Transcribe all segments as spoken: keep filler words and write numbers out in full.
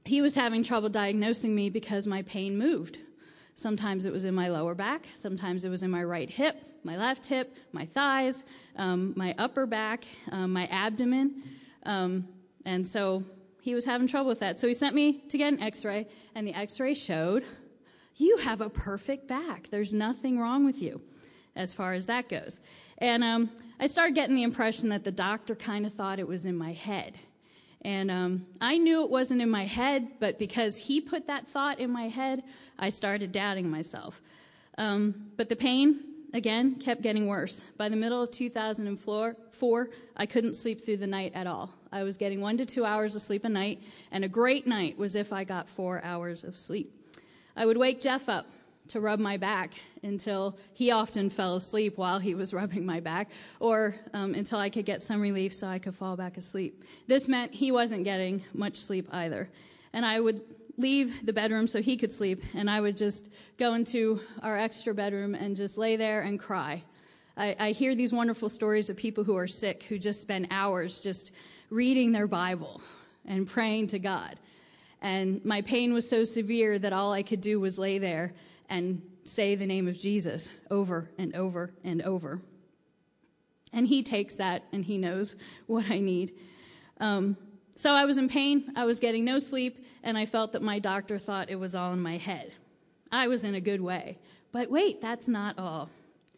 he was having trouble diagnosing me because my pain moved. Sometimes it was in my lower back. Sometimes it was in my right hip, my left hip, my thighs, um, my upper back, um, my abdomen. Um, and so he was having trouble with that. So he sent me to get an x-ray, and the x-ray showed, you have a perfect back. There's nothing wrong with you as far as that goes. And um, I started getting the impression that the doctor kind of thought it was in my head. And um, I knew it wasn't in my head, but because he put that thought in my head, I started doubting myself. Um, but the pain, again, kept getting worse. By the middle of two thousand four, I couldn't sleep through the night at all. I was getting one to two hours of sleep a night, and a great night was if I got four hours of sleep. I would wake Jeff up to rub my back until he often fell asleep while he was rubbing my back, or um, until I could get some relief so I could fall back asleep. This meant he wasn't getting much sleep either. And I would leave the bedroom so he could sleep, and I would just go into our extra bedroom and just lay there and cry. I, I hear these wonderful stories of people who are sick who just spend hours just reading their Bible and praying to God. And my pain was so severe that all I could do was lay there and say the name of Jesus over and over and over. And he takes that, and he knows what I need. Um, so I was in pain, I was getting no sleep, and I felt that my doctor thought it was all in my head. I was in a good way. But wait, that's not all.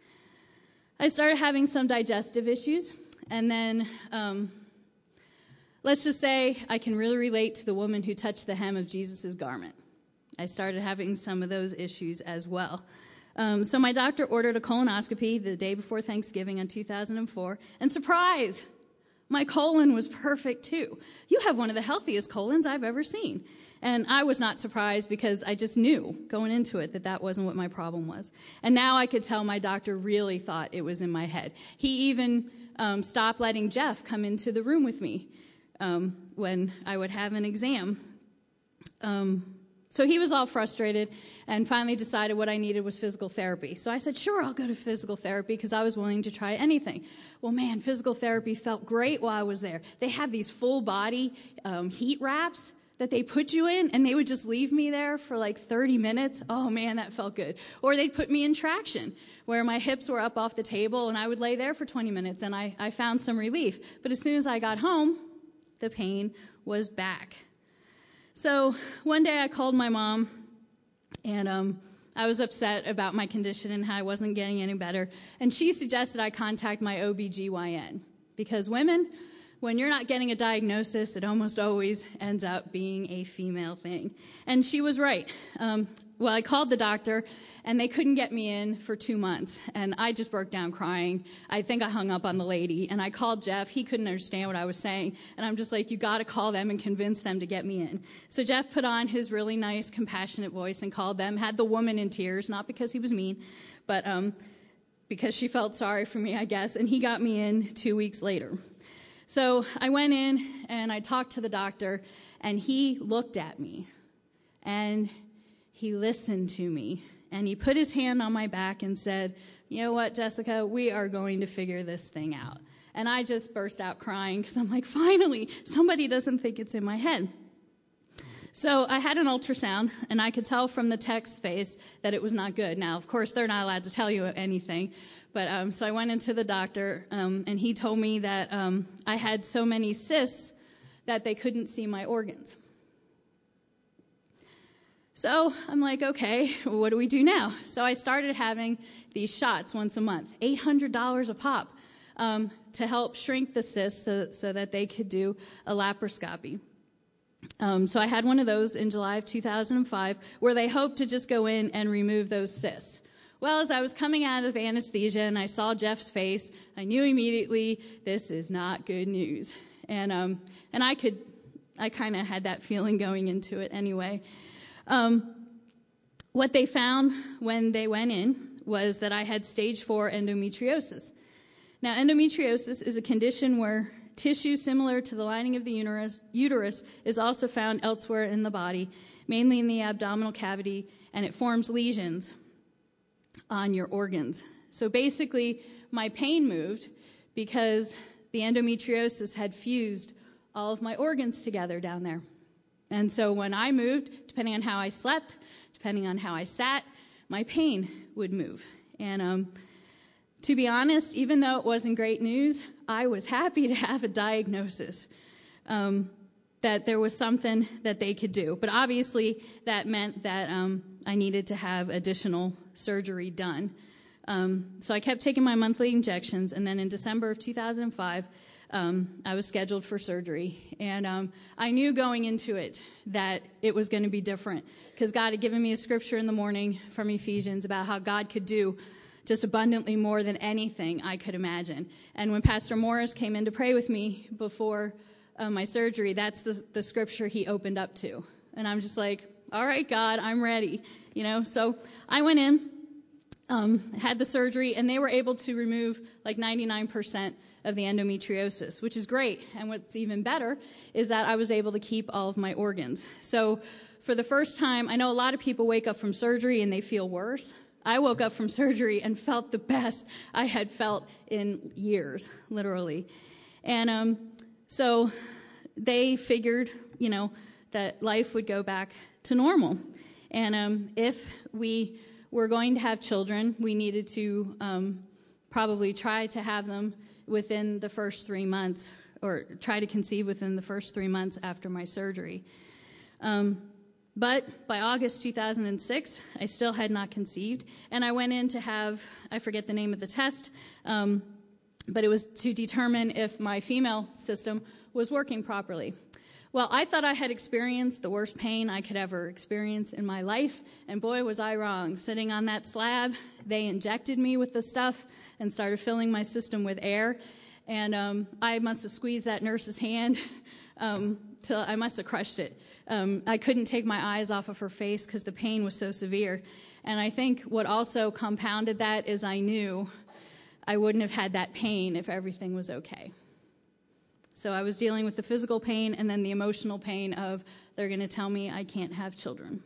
I started having some digestive issues, and then um, let's just say I can really relate to the woman who touched the hem of Jesus' garment. I started having some of those issues as well. Um, so my doctor ordered a colonoscopy the day before Thanksgiving in two thousand four, and surprise, my colon was perfect too. You have one of the healthiest colons I've ever seen. And I was not surprised because I just knew going into it that that wasn't what my problem was. And now I could tell my doctor really thought it was in my head. He even um, stopped letting Jeff come into the room with me um, when I would have an exam. Um, so he was all frustrated and finally decided what I needed was physical therapy. So I said, sure, I'll go to physical therapy because I was willing to try anything. Well, man, physical therapy felt great while I was there. They have these full body um, heat wraps that they put you in, and they would just leave me there for like thirty minutes. Oh, man, that felt good. Or they'd put me in traction, where my hips were up off the table, and I would lay there for twenty minutes, and I, I found some relief. But as soon as I got home, the pain was back. So one day I called my mom, and um, I was upset about my condition and how I wasn't getting any better. And she suggested I contact my O B G Y N, because women, when you're not getting a diagnosis, it almost always ends up being a female thing. And she was right. Um, well, I called the doctor, and they couldn't get me in for two months. And I just broke down crying. I think I hung up on the lady. And I called Jeff. He couldn't understand what I was saying. And I'm just like, you got to call them and convince them to get me in. So Jeff put on his really nice, compassionate voice and called them, had the woman in tears, not because he was mean, but um, because she felt sorry for me, I guess. And he got me in two weeks later. So I went in, and I talked to the doctor, and he looked at me, and he listened to me, and he put his hand on my back and said, you know what, Jessica, we are going to figure this thing out. And I just burst out crying because I'm like, finally, somebody doesn't think it's in my head. So I had an ultrasound, and I could tell from the tech's face that it was not good. Now, of course, they're not allowed to tell you anything. But um, so I went into the doctor, um, and he told me that um, I had so many cysts that they couldn't see my organs. So I'm like, okay, well, what do we do now? So I started having these shots once a month, eight hundred dollars a pop, um, to help shrink the cysts so, so that they could do a laparoscopy. Um, so I had one of those in July of two thousand five where they hoped to just go in and remove those cysts. Well, as I was coming out of anesthesia and I saw Jeff's face, I knew immediately this is not good news. And um, and I could, I kind of had that feeling going into it anyway. Um, what they found when they went in was that I had stage four endometriosis. Now, endometriosis is a condition where tissue similar to the lining of the uterus, uterus is also found elsewhere in the body, mainly in the abdominal cavity, and it forms lesions on your organs. So basically, my pain moved because the endometriosis had fused all of my organs together down there. And so when I moved, depending on how I slept, depending on how I sat, my pain would move. And um, to be honest, even though it wasn't great news, I was happy to have a diagnosis, um, that there was something that they could do. But obviously, that meant that um, I needed to have additional surgery done. Um, so I kept taking my monthly injections, and then in December of two thousand five, um, I was scheduled for surgery. And um, I knew going into it that it was going to be different, because God had given me a scripture in the morning from Ephesians about how God could do just abundantly more than anything I could imagine. And when Pastor Morris came in to pray with me before uh, my surgery, that's the, the scripture he opened up to. And I'm just like, all right, God, I'm ready. You know, so I went in, um, had the surgery, and they were able to remove like ninety-nine percent of the endometriosis, which is great. And what's even better is that I was able to keep all of my organs. So for the first time, I know a lot of people wake up from surgery and they feel worse. I woke up from surgery and felt the best I had felt in years, literally. And um, so they figured, you know, that life would go back to normal. And um, if we were going to have children, we needed to um, probably try to have them within the first three months, or try to conceive within the first three months after my surgery. Um, But by August two thousand six, I still had not conceived, and I went in to have, I forget the name of the test, um, but it was to determine if my female system was working properly. Well, I thought I had experienced the worst pain I could ever experience in my life, and boy, was I wrong. Sitting on that slab, they injected me with the stuff and started filling my system with air, and um, I must have squeezed that nurse's hand um, till I must have crushed it. Um, I couldn't take my eyes off of her face because the pain was so severe. And I think what also compounded that is I knew I wouldn't have had that pain if everything was okay. So I was dealing with the physical pain and then the emotional pain of they're going to tell me I can't have children.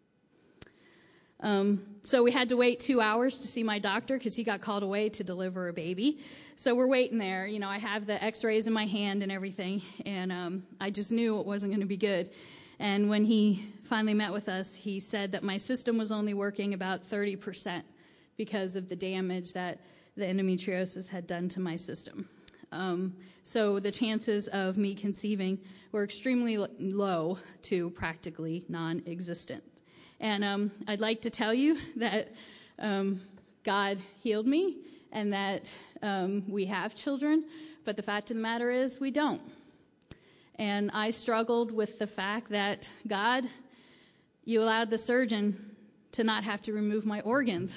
Um, so we had to wait two hours to see my doctor because he got called away to deliver a baby. So we're waiting there. You know, I have the x-rays in my hand and everything, and um, I just knew it wasn't going to be good. And when he finally met with us, he said that my system was only working about thirty percent because of the damage that the endometriosis had done to my system. Um, so the chances of me conceiving were extremely low to practically non-existent. And um, I'd like to tell you that um, God healed me and that um, we have children, but the fact of the matter is we don't. And I struggled with the fact that, God, you allowed the surgeon to not have to remove my organs.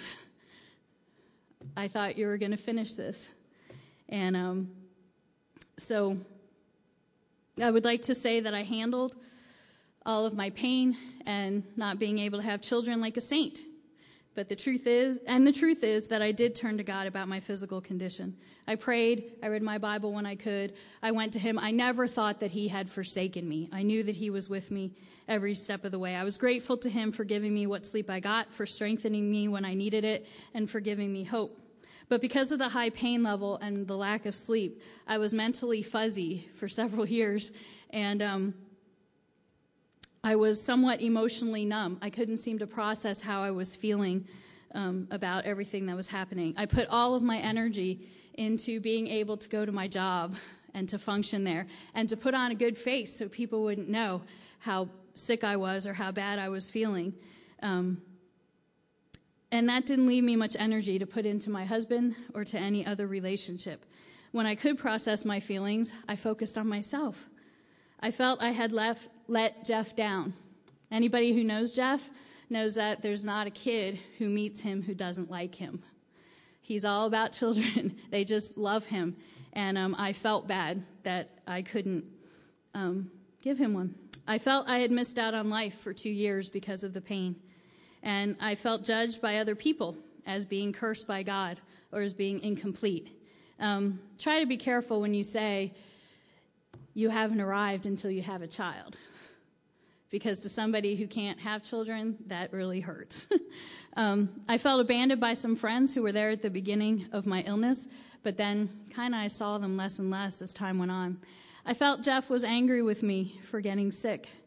I thought you were going to finish this. And um, so I would like to say that I handled all of my pain and not being able to have children like a saint. But the truth is, and the truth is that I did turn to God about my physical condition. I prayed, I read my Bible when I could, I went to him. I never thought that he had forsaken me. I knew that he was with me every step of the way. I was grateful to him for giving me what sleep I got, for strengthening me when I needed it, and for giving me hope. But because of the high pain level and the lack of sleep, I was mentally fuzzy for several years, and um, I was somewhat emotionally numb. I couldn't seem to process how I was feeling um, about everything that was happening. I put all of my energy into being able to go to my job and to function there and to put on a good face so people wouldn't know how sick I was or how bad I was feeling. Um, and that didn't leave me much energy to put into my husband or to any other relationship. When I could process my feelings, I focused on myself. I felt I had left, let Jeff down. Anybody who knows Jeff knows that there's not a kid who meets him who doesn't like him. He's all about children. They just love him. And um, I felt bad that I couldn't um, give him one. I felt I had missed out on life for two years because of the pain. And I felt judged by other people as being cursed by God or as being incomplete. Um, try to be careful when you say you haven't arrived until you have a child. Because to somebody who can't have children, that really hurts. um, I felt abandoned by some friends who were there at the beginning of my illness, but then kind of I saw them less and less as time went on. I felt Jeff was angry with me for getting sick,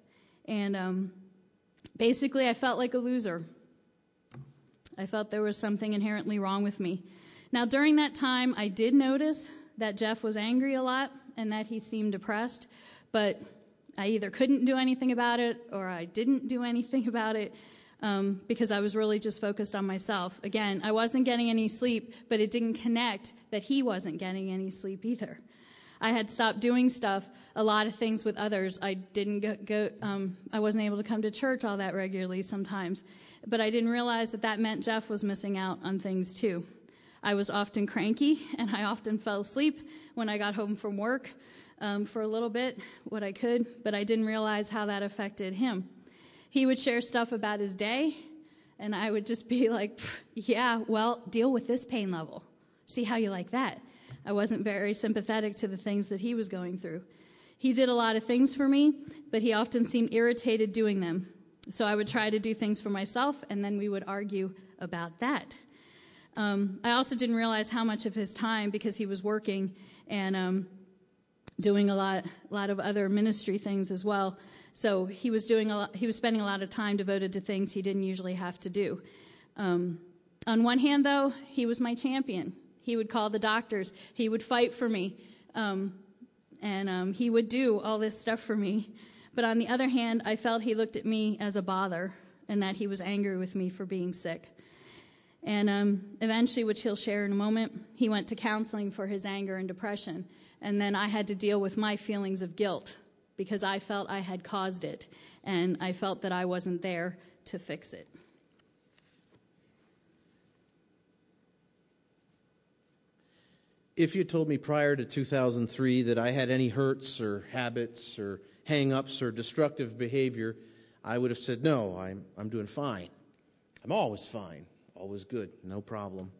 And um, basically, I felt like a loser. I felt there was something inherently wrong with me. Now, during that time, I did notice that Jeff was angry a lot and that he seemed depressed, but I either couldn't do anything about it or I didn't do anything about it um, because I was really just focused on myself. Again, I wasn't getting any sleep, but it didn't connect that he wasn't getting any sleep either. I had stopped doing stuff, a lot of things with others. I didn't go, go um, I wasn't able to come to church all that regularly sometimes, but I didn't realize that that meant Jeff was missing out on things too. I was often cranky, and I often fell asleep when I got home from work um, for a little bit, what I could, but I didn't realize how that affected him. He would share stuff about his day, and I would just be like, yeah, well, deal with this pain level. See how you like that. I wasn't very sympathetic to the things that he was going through. He did a lot of things for me, but he often seemed irritated doing them. So I would try to do things for myself, and then we would argue about that. Um, I also didn't realize how much of his time, because he was working and um, doing a lot, lot of other ministry things as well. So he was doing a lot, he was spending a lot of time devoted to things he didn't usually have to do. Um, on one hand, though, he was my champion. He would call the doctors. He would fight for me. Um, and um, he would do all this stuff for me. But on the other hand, I felt he looked at me as a bother and that he was angry with me for being sick. And um, eventually, which he'll share in a moment, he went to counseling for his anger and depression. And then I had to deal with my feelings of guilt because I felt I had caused it. And I felt that I wasn't there to fix it. If you told me prior to two thousand three that I had any hurts or habits or hang-ups or destructive behavior, I would have said, no, I'm, I'm doing fine. I'm always fine, always good, no problem.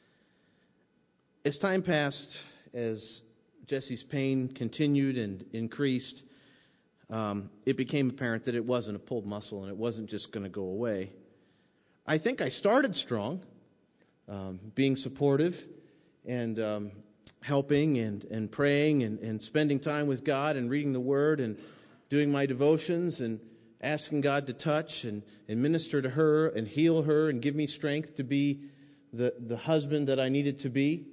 As time passed, as Jesse's pain continued and increased, um, it became apparent that it wasn't a pulled muscle and it wasn't just going to go away. I think I started strong, um, being supportive and um, helping and, and praying and, and spending time with God and reading the Word and doing my devotions and asking God to touch and, and minister to her and heal her and give me strength to be the, the husband that I needed to be.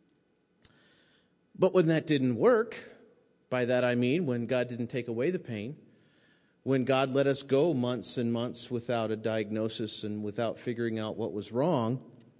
But when that didn't work, by that I mean when God didn't take away the pain, when God let us go months and months without a diagnosis and without figuring out what was wrong,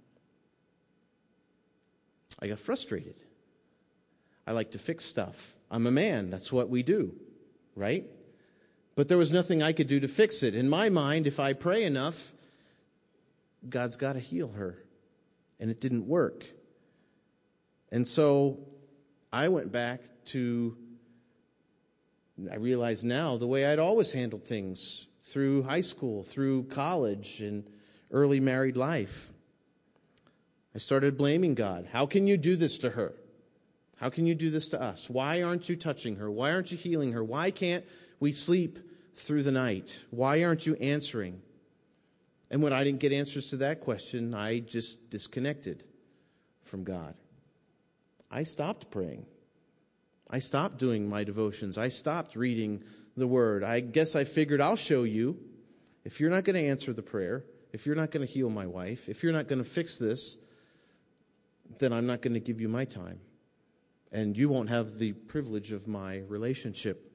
I got frustrated. I like to fix stuff. I'm a man. That's what we do, right? But there was nothing I could do to fix it. In my mind, if I pray enough, God's got to heal her. And it didn't work. And so I went back to, I realize now, the way I'd always handled things through high school, through college, and early married life. I started blaming God. How can you do this to her? How can you do this to us? Why aren't you touching her? Why aren't you healing her? Why can't we sleep through the night? Why aren't you answering? And when I didn't get answers to that question, I just disconnected from God. I stopped praying. I stopped doing my devotions. I stopped reading the Word. I guess I figured I'll show you. If you're not going to answer the prayer, if you're not going to heal my wife, if you're not going to fix this, then I'm not going to give you my time. And you won't have the privilege of my relationship.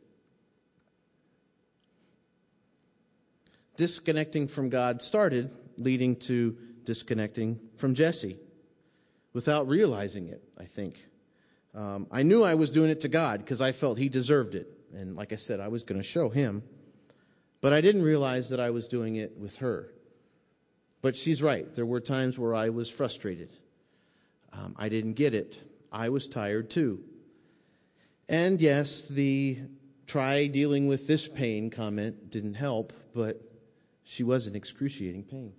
Disconnecting from God started leading to disconnecting from Jesse without realizing it, I think. Um, I knew I was doing it to God because I felt he deserved it. And like I said, I was going to show him. But I didn't realize that I was doing it with her. But she's right. There were times where I was frustrated. Um, I didn't get it. I was tired too. And yes, the try dealing with this pain comment didn't help, but she was in excruciating pain.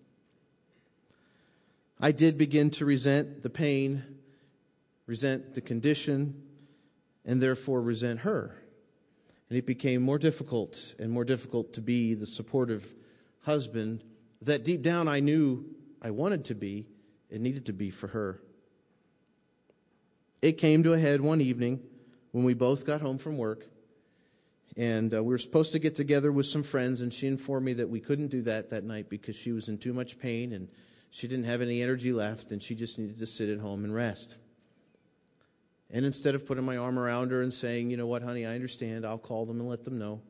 I did begin to resent the pain, resent the condition, and therefore resent her. And it became more difficult and more difficult to be the supportive husband that deep down I knew I wanted to be and needed to be for her. It came to a head one evening when we both got home from work, And uh, we were supposed to get together with some friends, and she informed me that we couldn't do that that night because she was in too much pain and she didn't have any energy left, and she just needed to sit at home and rest. And instead of putting my arm around her and saying, you know what, honey, I understand, I'll call them and let them know,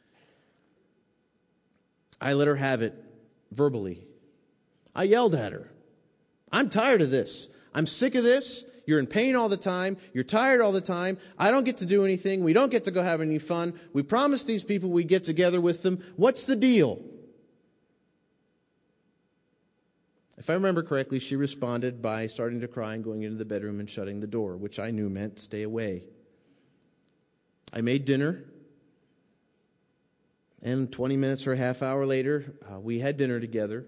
I let her have it verbally. I yelled at her. I'm tired of this. I'm sick of this. You're in pain all the time. You're tired all the time. I don't get to do anything. We don't get to go have any fun. We promised these people we'd get together with them. What's the deal? If I remember correctly, she responded by starting to cry and going into the bedroom and shutting the door, which I knew meant stay away. I made dinner, and twenty minutes or a half hour later, uh, we had dinner together.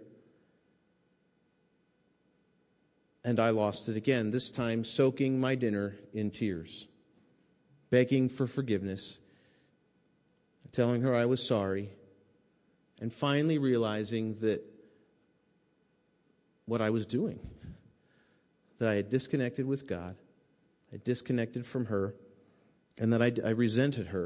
And I lost it again, this time soaking my dinner in tears, begging for forgiveness, telling her I was sorry, and finally realizing that what I was doing, that I had disconnected with God, I disconnected from her, and that I, I resented her.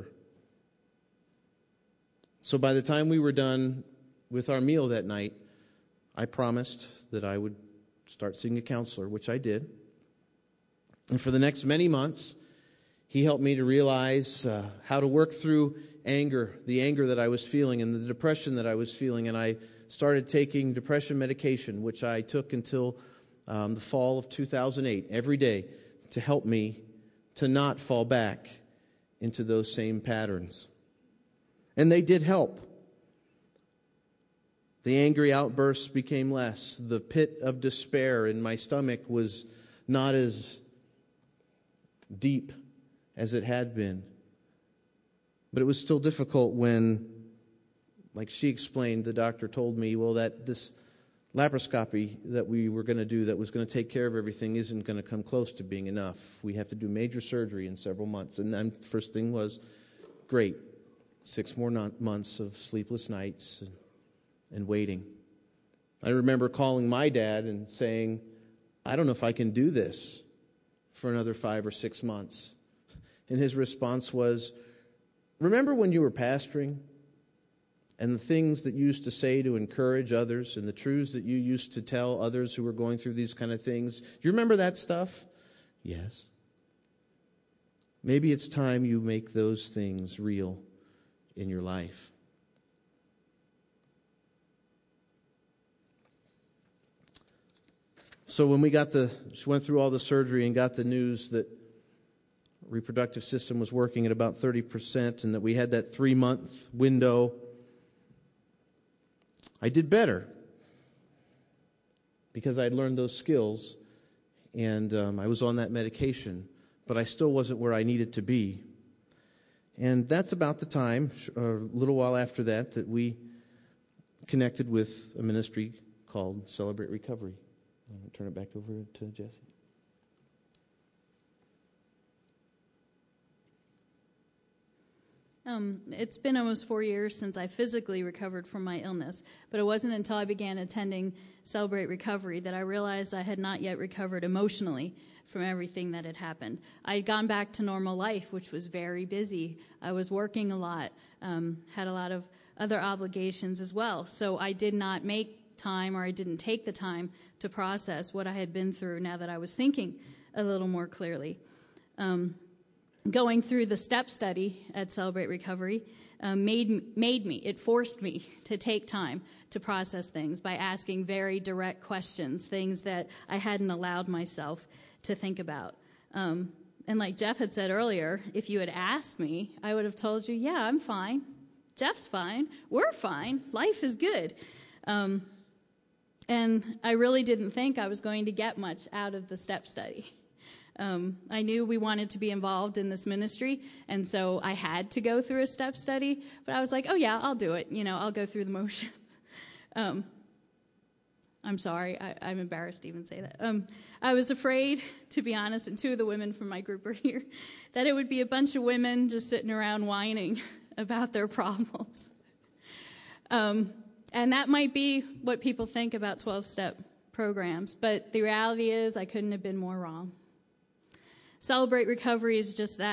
So by the time we were done with our meal that night, I promised that I would start seeing a counselor, which I did. And for the next many months, he helped me to realize uh, how to work through anger, the anger that I was feeling and the depression that I was feeling. And I started taking depression medication, which I took until um, the fall of two thousand eight, every day, to help me to not fall back into those same patterns. And they did help. The angry outbursts became less. The pit of despair in my stomach was not as deep as it had been. But it was still difficult when, like she explained, the doctor told me, well, that this laparoscopy that we were going to do that was going to take care of everything isn't going to come close to being enough. We have to do major surgery in several months. And then the first thing was, great, six more non- months of sleepless nights and, and waiting. I remember calling my dad and saying, I don't know if I can do this for another five or six months. And his response was, remember when you were pastoring and the things that you used to say to encourage others and the truths that you used to tell others who were going through these kind of things? Do you remember that stuff? Yes. Maybe it's time you make those things real in your life. So when we got the, she went through all the surgery and got the news that reproductive system was working at about thirty percent and that we had that three-month window, I did better because I had learned those skills and um, I was on that medication, but I still wasn't where I needed to be. And that's about the time, a little while after that, that we connected with a ministry called Celebrate Recovery. I'm going to turn it back over to Jesse. Um, it's been almost four years since I physically recovered from my illness, but it wasn't until I began attending Celebrate Recovery that I realized I had not yet recovered emotionally from everything that had happened. I had gone back to normal life, which was very busy. I was working a lot, um, had a lot of other obligations as well, so I did not make time, or I didn't take the time to process what I had been through now that I was thinking a little more clearly. Um, going through the STEP study at Celebrate Recovery um, made, made me, it forced me to take time to process things by asking very direct questions, things that I hadn't allowed myself to think about. Um, and like Jeff had said earlier, if you had asked me, I would have told you, yeah, I'm fine. Jeff's fine. We're fine. Life is good. Um, And I really didn't think I was going to get much out of the STEP study. Um, I knew we wanted to be involved in this ministry, and so I had to go through a STEP study. But I was like, oh, yeah, I'll do it. You know, I'll go through the motions. um, I'm sorry. I, I'm embarrassed to even say that. Um, I was afraid, to be honest, and two of the women from my group are here, that it would be a bunch of women just sitting around whining about their problems. Um And that might be what people think about twelve-step programs, but the reality is I couldn't have been more wrong. Celebrate Recovery is just that.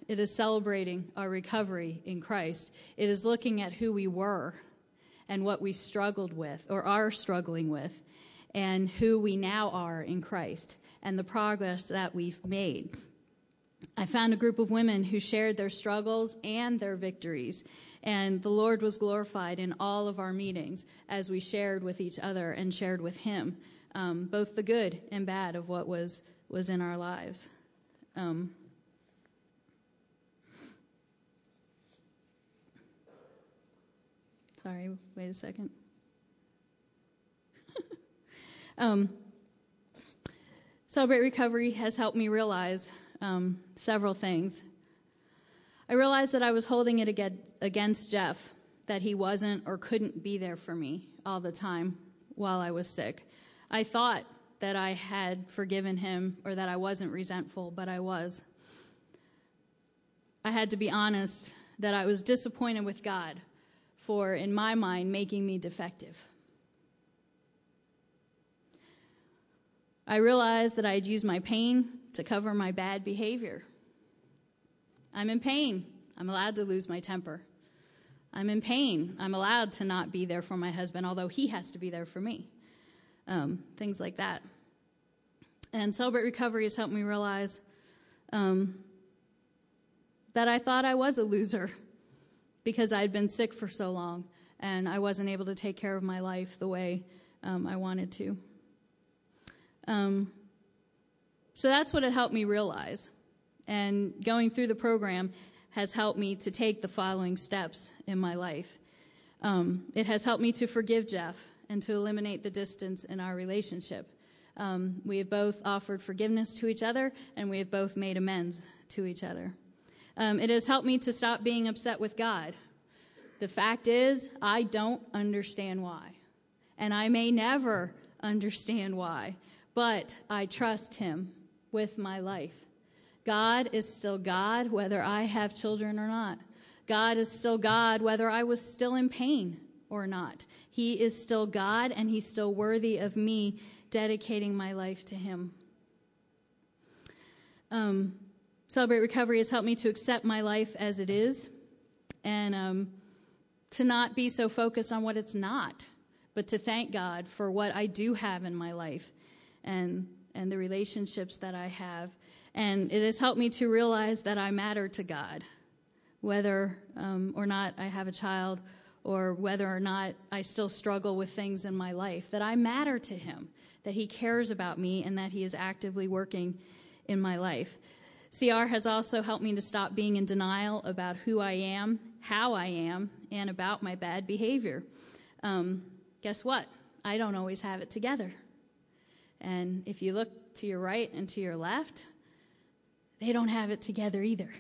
It is celebrating our recovery in Christ. It is looking at who we were and what we struggled with or are struggling with and who we now are in Christ and the progress that we've made. I found a group of women who shared their struggles and their victories, and the Lord was glorified in all of our meetings as we shared with each other and shared with Him, um, both the good and bad of what was, was in our lives. Um, sorry, wait a second. um, Celebrate Recovery has helped me realize um, several things. I realized that I was holding it against Jeff, that he wasn't or couldn't be there for me all the time while I was sick. I thought that I had forgiven him or that I wasn't resentful, but I was. I had to be honest that I was disappointed with God for, in my mind, making me defective. I realized that I had used my pain to cover my bad behavior. I'm in pain. I'm allowed to lose my temper. I'm in pain. I'm allowed to not be there for my husband, although he has to be there for me. Um, things like that. And Celebrate Recovery has helped me realize um, that I thought I was a loser because I'd been sick for so long and I wasn't able to take care of my life the way um, I wanted to. Um, so that's what it helped me realize. And going through the program has helped me to take the following steps in my life. Um, it has helped me to forgive Jeff and to eliminate the distance in our relationship. Um, we have both offered forgiveness to each other, and we have both made amends to each other. Um, it has helped me to stop being upset with God. The fact is, I don't understand why, and I may never understand why, but I trust Him with my life. God is still God, whether I have children or not. God is still God, whether I was still in pain or not. He is still God, and He's still worthy of me dedicating my life to Him. Um, Celebrate Recovery has helped me to accept my life as it is and um, to not be so focused on what it's not, but to thank God for what I do have in my life and, and the relationships that I have. And it has helped me to realize that I matter to God, whether um, or not I have a child or whether or not I still struggle with things in my life, that I matter to Him, that He cares about me, and that He is actively working in my life. C R has also helped me to stop being in denial about who I am, how I am, and about my bad behavior. Um, guess what? I don't always have it together. And if you look to your right and to your left, they don't have it together either.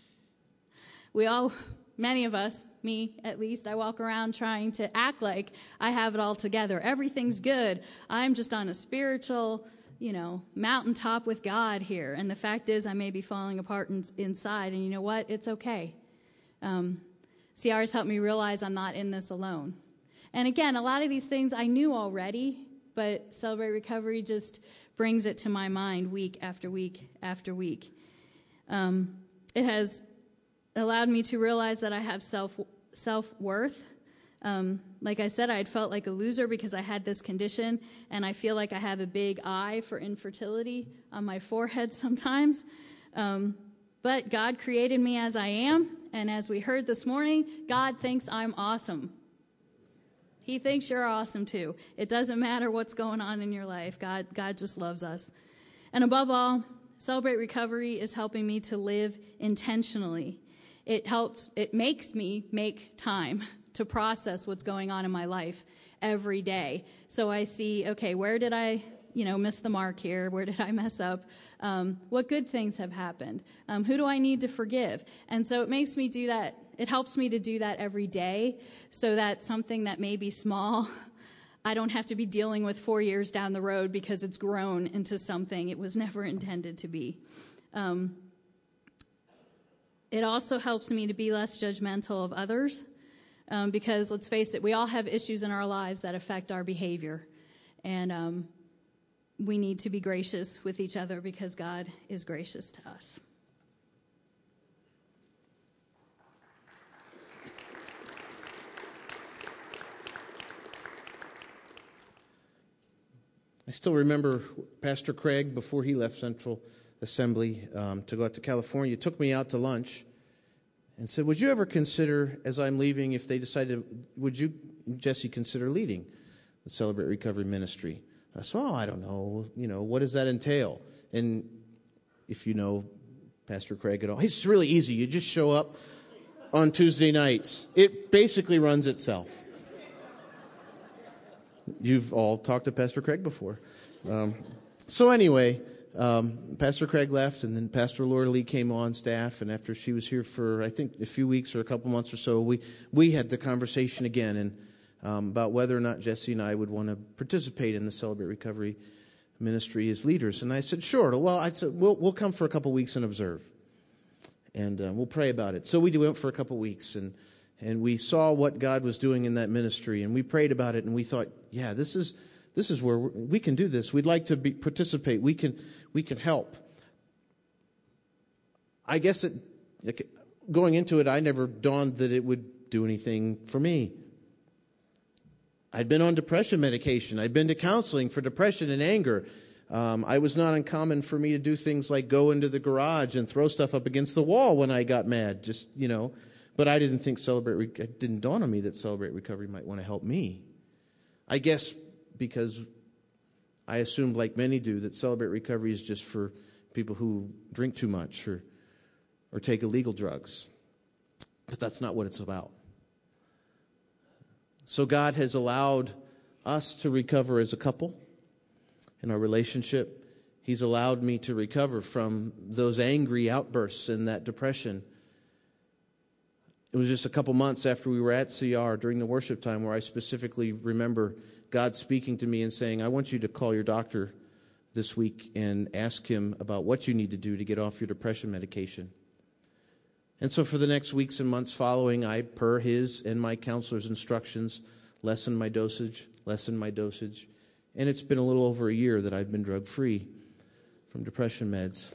We all, many of us, me at least, I walk around trying to act like I have it all together. Everything's good. I'm just on a spiritual, you know, mountaintop with God here. And the fact is, I may be falling apart in, inside. And you know what? It's okay. Um, C R has helped me realize I'm not in this alone. And again, a lot of these things I knew already, but Celebrate Recovery just brings it to my mind week after week after week. Um, it has allowed me to realize that I have self, self-worth. Um, like I said, I had felt like a loser because I had this condition, and I feel like I have a big I for infertility on my forehead sometimes. Um, but God created me as I am, and as we heard this morning, God thinks I'm awesome. He thinks you're awesome too. It doesn't matter what's going on in your life. God, God just loves us. And above all, Celebrate Recovery is helping me to live intentionally. It helps, it makes me make time to process what's going on in my life every day. So I see, okay, where did I, you know, miss the mark here? Where did I mess up? Um, what good things have happened? Um, who do I need to forgive? And so it makes me do that. It helps me to do that every day so that something that may be small, I don't have to be dealing with four years down the road because it's grown into something it was never intended to be. Um, it also helps me to be less judgmental of others um, because, let's face it, we all have issues in our lives that affect our behavior. And um, we need to be gracious with each other because God is gracious to us. still remember Pastor Craig, before he left Central Assembly um, to go out to California, took me out to lunch and said, would you ever consider, as I'm leaving, if they decided, would you, Jesse, consider leading the Celebrate Recovery Ministry? I said, oh, I don't know. You know, what does that entail? And if you know Pastor Craig at all, it's really easy. You just show up on Tuesday nights. It basically runs itself. You've all talked to Pastor Craig before. Um, so anyway, um, Pastor Craig left, and then Pastor Laura Lee came on staff, and after she was here for, I think, a few weeks or a couple months or so, we, we had the conversation again and um, about whether or not Jesse and I would want to participate in the Celebrate Recovery Ministry as leaders. And I said, sure. Well, I said, we'll, we'll come for a couple weeks and observe, and uh, we'll pray about it. So we went for a couple weeks, and and we saw what God was doing in that ministry, and we prayed about it, and we thought, yeah, this is this is where we're, we can do this. We'd like to be, participate. We can we can help. I guess it, going into it, I never dawned that it would do anything for me. I'd been on depression medication. I'd been to counseling for depression and anger. Um, I was not uncommon for me to do things like go into the garage and throw stuff up against the wall when I got mad. Just, you know, but I didn't think Celebrate, it didn't dawn on me that Celebrate Recovery might want to help me. I guess because I assumed, like many do, that Celebrate Recovery is just for people who drink too much or, or take illegal drugs. But that's not what it's about. So God has allowed us to recover as a couple in our relationship. He's allowed me to recover from those angry outbursts and that depression. It was just a couple months after we were at C R during the worship time where I specifically remember God speaking to me and saying, I want you to call your doctor this week and ask him about what you need to do to get off your depression medication. And so for the next weeks and months following, I, per his and my counselor's instructions, lessened my dosage, lessened my dosage. And it's been a little over a year that I've been drug-free from depression meds.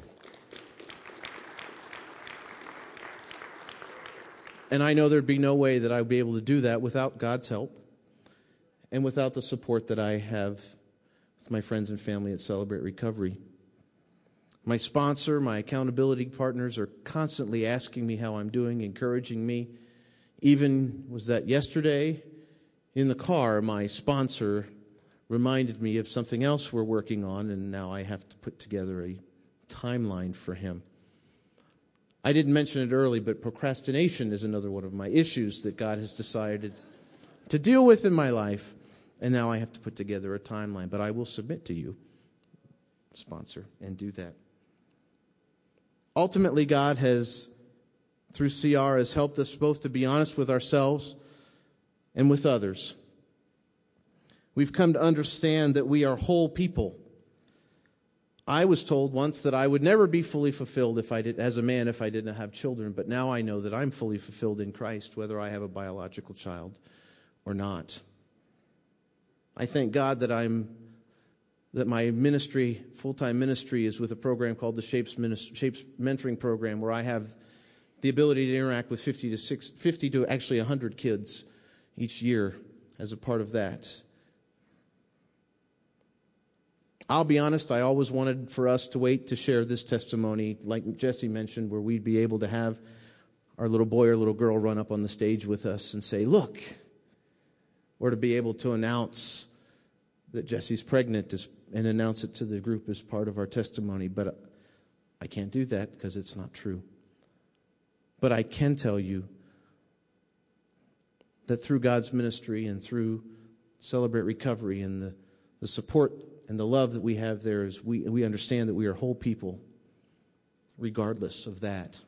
And I know there'd be no way that I would be able to do that without God's help and without the support that I have with my friends and family at Celebrate Recovery. My sponsor, my accountability partners are constantly asking me how I'm doing, encouraging me. Even was that yesterday in the car, my sponsor reminded me of something else we're working on, and now I have to put together a timeline for him. I didn't mention it early, but procrastination is another one of my issues that God has decided to deal with in my life, and now I have to put together a timeline. But I will submit to you, sponsor, and do that. Ultimately, God has, through C R, has helped us both to be honest with ourselves and with others. We've come to understand that we are whole people. I was told once that I would never be fully fulfilled if I did, as a man if I didn't have children, but now I know that I'm fully fulfilled in Christ, whether I have a biological child or not. I thank God that I'm that my ministry, full-time ministry, is with a program called the Shapes, Minist- Shapes Mentoring Program, where I have the ability to interact with fifty to six, fifty to actually one hundred kids each year as a part of that. I'll be honest, I always wanted for us to wait to share this testimony, like Jesse mentioned, where we'd be able to have our little boy or little girl run up on the stage with us and say, look, or to be able to announce that Jesse's pregnant is, and announce it to the group as part of our testimony. But I can't do that because it's not true. But I can tell you that through God's ministry and through Celebrate Recovery and the, the support and the love that we have there, is we, we understand that we are whole people regardless of that.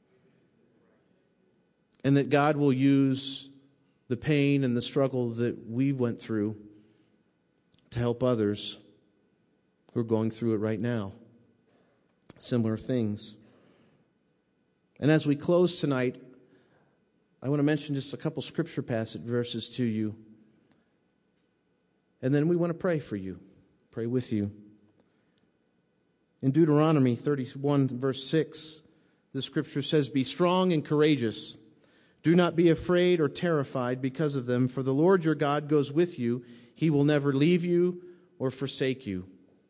And that God will use the pain and the struggle that we went through to help others who are going through it right now. Similar things. And as we close tonight, I want to mention just a couple scripture passage verses to you. And then we want to pray for you, pray with you. In Deuteronomy thirty-one, verse six, the scripture says, "Be strong and courageous. Do not be afraid or terrified because of them, for the Lord your God goes with you. He will never leave you or forsake you.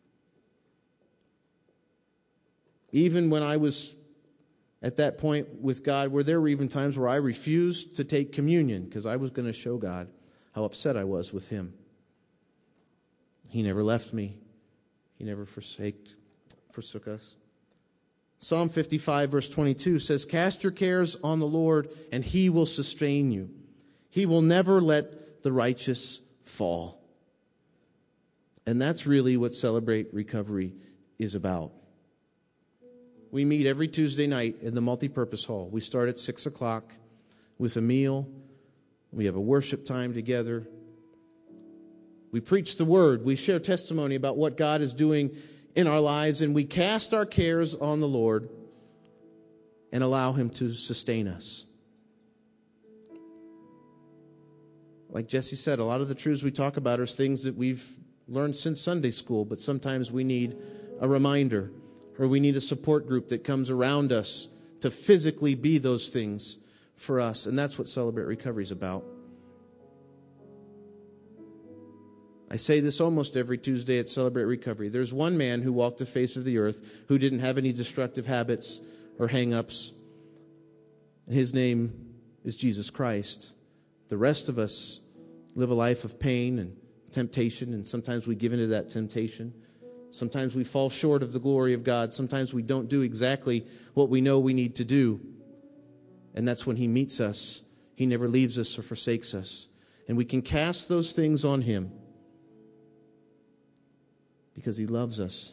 Even when I was at that point with God, where there were even times where I refused to take communion because I was going to show God how upset I was with him. He never left me. He never forsake, forsook us. Psalm fifty-five, verse twenty-two says, "Cast your cares on the Lord, and he will sustain you. He will never let the righteous fall." And that's really what Celebrate Recovery is about. We meet every Tuesday night in the multipurpose hall. We start at six o'clock with a meal. We have a worship time together. We preach the word. We share testimony about what God is doing in our lives, and we cast our cares on the Lord and allow him to sustain us. Like Jesse said, a lot of the truths we talk about are things that we've learned since Sunday school, but sometimes we need a reminder, or we need a support group that comes around us to physically be those things for us. And that's what Celebrate Recovery is about. I say this almost every Tuesday at Celebrate Recovery. There's one man who walked the face of the earth who didn't have any destructive habits or hang-ups. His name is Jesus Christ. The rest of us live a life of pain and temptation, and sometimes we give into that temptation. Sometimes we fall short of the glory of God. Sometimes we don't do exactly what we know we need to do. And that's when he meets us. He never leaves us or forsakes us. And we can cast those things on him because he loves us.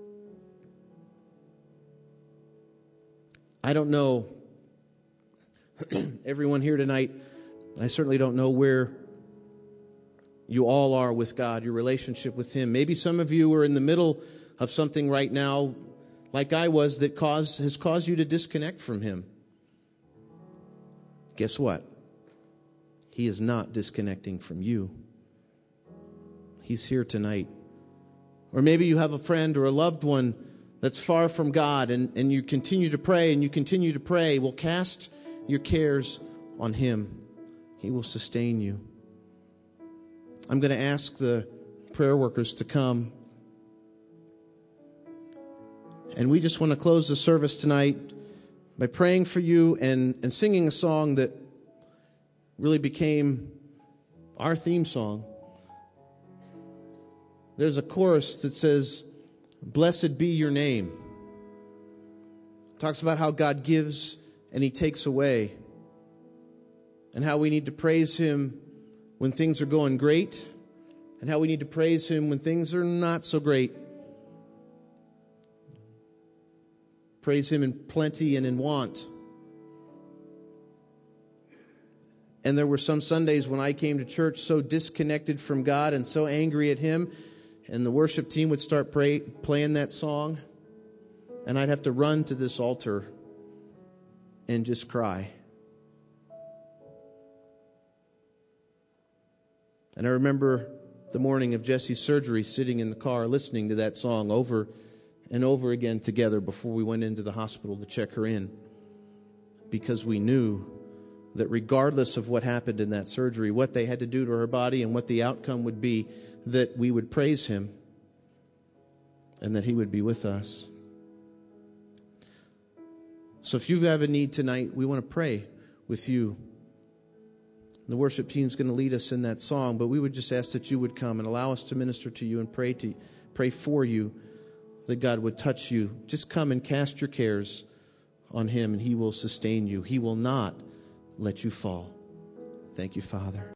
I don't know everyone here tonight. I certainly don't know where you all are with God, your relationship with him. Maybe some of you are in the middle of something right now, like I was, that caused, has caused you to disconnect from him. Guess what? He is not disconnecting from you. He's here tonight. Or maybe you have a friend or a loved one that's far from God, and, and you continue to pray and you continue to pray. Well, cast your cares on him. He will sustain you. I'm going to ask the prayer workers to come. And we just want to close the service tonight by praying for you and, and singing a song that really became our theme song. There's a chorus that says, "Blessed be your name." It talks about how God gives and he takes away, and how we need to praise him when things are going great, and how we need to praise him when things are not so great. Praise him in plenty and in want. And there were some Sundays when I came to church so disconnected from God and so angry at him, and the worship team would start pray, playing that song, and I'd have to run to this altar and just cry. And I remember the morning of Jesse's surgery, sitting in the car listening to that song over and over again together before we went into the hospital to check her in, because we knew that regardless of what happened in that surgery, what they had to do to her body and what the outcome would be, that we would praise him and that he would be with us. So if you have a need tonight, we want to pray with you. The worship team's going to lead us in that song, but we would just ask that you would come and allow us to minister to you and pray to pray for you, that God would touch you. Just come and cast your cares on him, and he will sustain you. He will not let you fall. Thank you, Father.